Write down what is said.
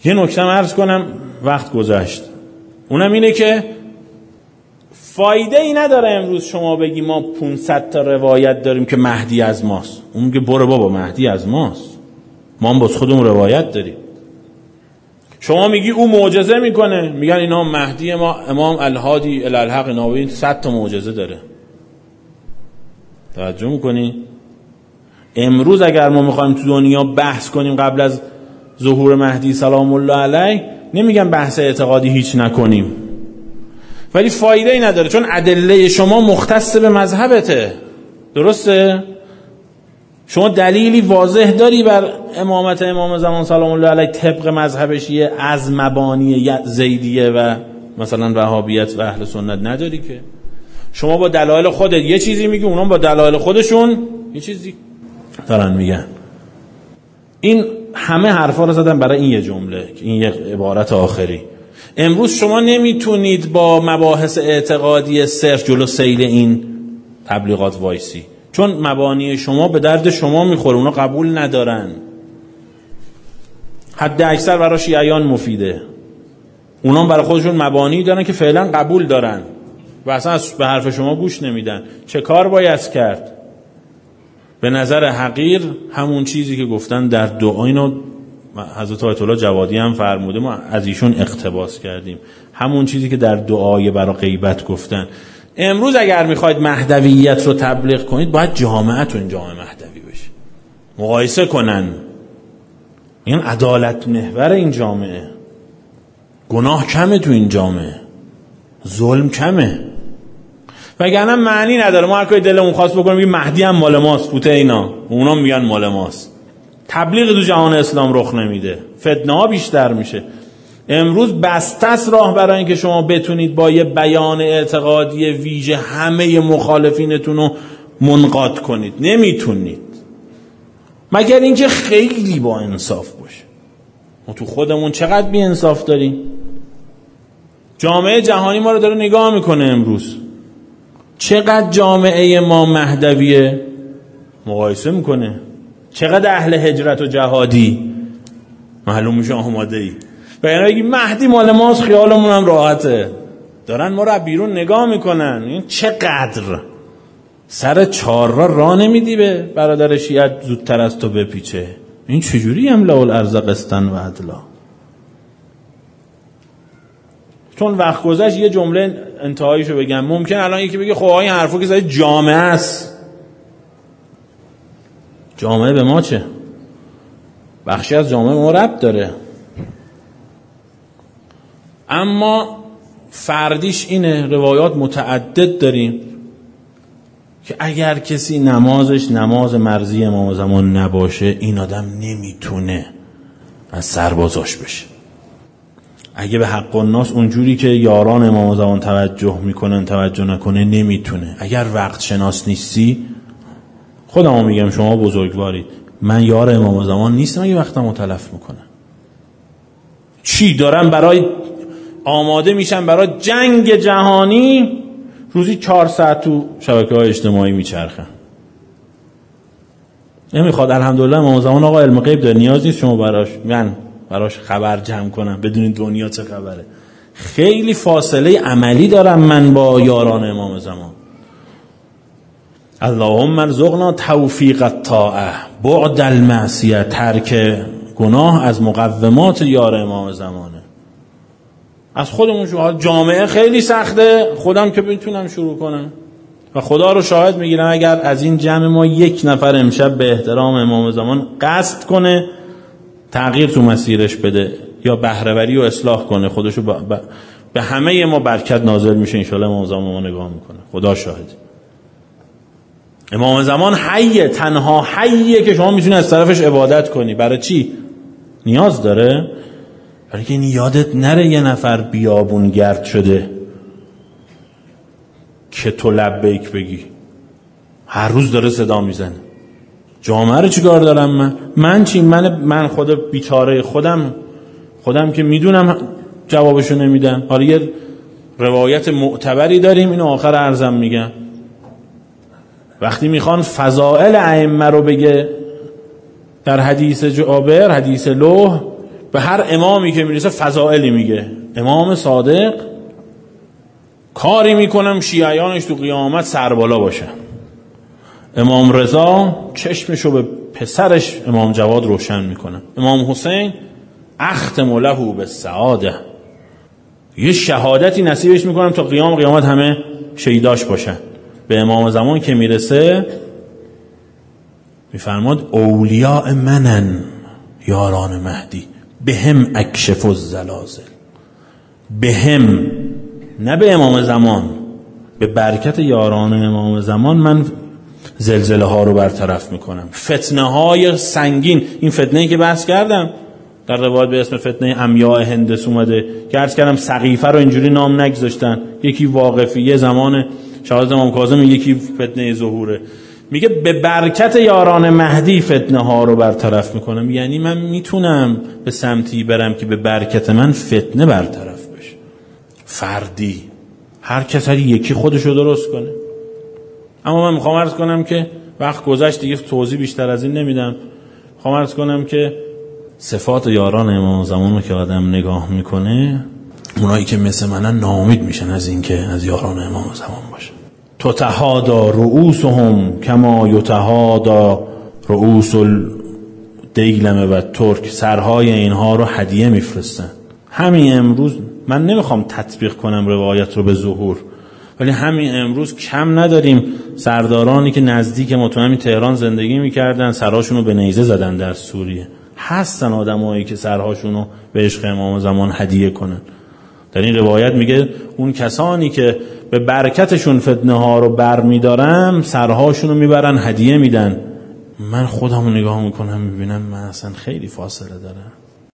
یه نکته عرض کنم، وقت گذشت. اونم اینه که فایده ای نداره امروز شما بگی ما 500 تا روایت داریم که مهدی از ماست. اون که برو بابا مهدی از ماست، ما هم باز خودمون روایت داریم. شما میگی او معجزه میکنه، میگن اینا مهدی ما امام الهادی الالحق ناوی 100 تا معجزه داره. توجه میکنی؟ امروز اگر ما میخوایم تو دنیا بحث کنیم قبل از ظهور مهدی سلام الله علیه، نمیگم بحث اعتقادی هیچ نکنیم، ولی فایده ای نداره، چون ادله شما مختص به مذهبته. درسته؟ شما دلیلی واضح داری بر امامت امام زمان سلام الله علیه طبق مذهب شیعه از مبانی زیدیه و مثلا وهابیت و اهل سنت نداری که. شما با دلایل خودت یه چیزی میگی، اونا با دلایل خودشون یه چیزی دارن میگن. این همه حرفا رو زدن برای این یه جمله، این یه عبارت آخری. امروز شما نمیتونید با مباحث اعتقادی صرف جلو سیل این تبلیغات وایسی، چون مبانی شما به درد شما میخوره، اونا قبول ندارن. حد اکثر برای شیعیان مفیده، اونا برای خودشون مبانی دارن که فعلا قبول دارن و اصلا به حرف شما گوش نمیدن. چه کار باید کرد؟ به نظر حقیر همون چیزی که گفتن در دعا، اینو حضرت آیت الله جوادی هم فرموده، ما از ایشون اقتباس کردیم، همون چیزی که در دعای برای غیبت گفتن. امروز اگر میخواید مهدویت رو تبلیغ کنید، باید جامعه‌تون جامعه مهدوی بشه، مقایسه کنن. این عدالت محور این جامعه، گناه کمه تو این جامعه، ظلم کمه. وگرنه معنی نداره ما هر کاری دلمون خواست بکنیم میگیم مهدی هم مال ماست، فوته اینا، اونا میگن مال ماست. تبلیغ تو جهان اسلام رخ نمیده، فتنه ها بیشتر میشه. امروز بسته است راه برای اینکه شما بتونید با یه بیان اعتقادی ویژه همه مخالفینتون رو منقاد کنید. نمیتونید، مگر اینکه خیلی با انصاف باشه. ما تو خودمون چقدر بی انصاف داریم. جامعه جهانی ما رو داره نگاه میکنه امروز، چقدر جامعه ما مهدویه مقایسه میکنه، چقدر اهل هجرت و جهادی. معلوم میشه آماده ای و یعنی بگی مهدی مال ماست، خیالمون هم راحته. دارن ما رو بیرون نگاه میکنن. این چقدر سر 4 راه نمیدی به برادر شیعت زودتر از تو بپیچه. این چجوری املا الارض قسطن و عدلا؟ چون وقت گذشت یه جمله انتهاییشو بگم. ممکن الان یکی بگه خب این حرفو که زدی جامعه است. جامعه به ما چه؟ بخشی از جامعه ما ربط داره، اما فردیش اینه. روایات متعدد داریم که اگر کسی نمازش نماز مرضی امام زمان نباشه، این آدم نمیتونه از سربازاش بشه. اگه به حق الناس اونجوری که یاران امام زمان توجه میکنن توجه نکنه، نمیتونه. اگر وقت شناس نیستی، خودمو میگم شما بزرگوارید، من یار امام زمان نیستم اگه وقتمو تلف میکنم. چی دارم برای آماده میشم برای جنگ جهانی، روزی 4 ساعت تو شبکه‌های اجتماعی میچرخم. نمیخواد. الحمدلله امام زمان آقا علم غیب داره، نیاز نیست شما براش خبر جمع کنم بدون دنیا چه خبره. خیلی فاصله عملی دارم من با یاران امام زمان. اللهم ارزقنا توفیق الطاعه بعد المعصیه. ترک گناه از مقومات یار امام زمانه. از خودمون شروع. جامعه خیلی سخته، خودم که بتونم شروع کنم و خدا رو شاهد میگیرم اگر از این جمع ما 1 نفر امشب به احترام امام زمان قصد کنه تغییر تو مسیرش بده یا بهره‌وری و اصلاح کنه، خودشو به همه ما برکت نازل میشه. انشالله امام زمان ما نگاه میکنه. خدا شاهد. امام زمان حیه، تنها حیه که شما میتونی از طرفش عبادت کنی. برای چی؟ نیاز داره؟ برای که این یادت نره یه نفر بیابون گرد شده که تو لبیک بگی. هر روز داره صدا میزنه. جامعه رو چیکار دارم من چی؟ من خود بیچاره خودم که میدونم جوابشو نمیدم. حالا یه روایت معتبری داریم، اینو آخر عرضم میگم. وقتی میخوان فضائل ائمه رو بگه در حدیث جابر، حدیث لوح، به هر امامی که میرسه فضائلی میگه. امام صادق کاری میکنم شیعیانش تو قیامت سربالا باشن. امام رضا چشمشو به پسرش امام جواد روشن میکنه. امام حسین اختم له بالسعاده، یه شهادتی نصیبش میکنم تا قیامت همه شهیداش باشن. به امام زمان که میرسه میفرماد اولیاء منن یاران مهدی بهم اکشف الزلازل. بهم، نه به امام زمان، به برکت یاران امام زمان من زلزله ها رو برطرف میکنم. فتنه های سنگین، این فتنه‌ای که بحث کردم در روایت به اسم فتنه امیاء هندس اومده که عرض کردم سقیفه رو اینجوری نام نگذاشتن، یکی واقفیه زمان شهادت امام کاظم، یکی فتنه ظهوره. میگه به برکت یاران مهدی فتنه ها رو برطرف میکنم. یعنی من میتونم به سمتی برم که به برکت من فتنه برطرف بشه. فردی هر کسی یکی خودشو درست کنه. اما من میخوام عرض کنم که وقت گذشت دیگه توضیح بیشتر از این نمیدم. میخوام عرض کنم که صفات یاران امام زمان رو که آدم نگاه میکنه، اونایی که مثل منن ناامید میشن از این که از یاران امام زمان باشه. تتهادا رؤوسهم کما یتهادا رؤوس الدیلمه و ترک. سرهای اینها رو هدیه میفرستن. همین امروز من نمیخوام تطبیق کنم روایت رو به ظهور، ولی همین امروز کم نداریم سردارانی که نزدیک مطمئن تهران زندگی میکردن سرهاشون رو به نیزه زدن در سوریه. هستن آدمایی که سرهاشون رو به عشق امام زمان هدیه کنن. در این روایت میگه اون کسانی که به برکتشون فتنه ها رو بر میدارم سرهاشون رو میبرن هدیه میدن. من خودمو نگاه میکنم میبینم من اصلا خیلی فاصله دارم.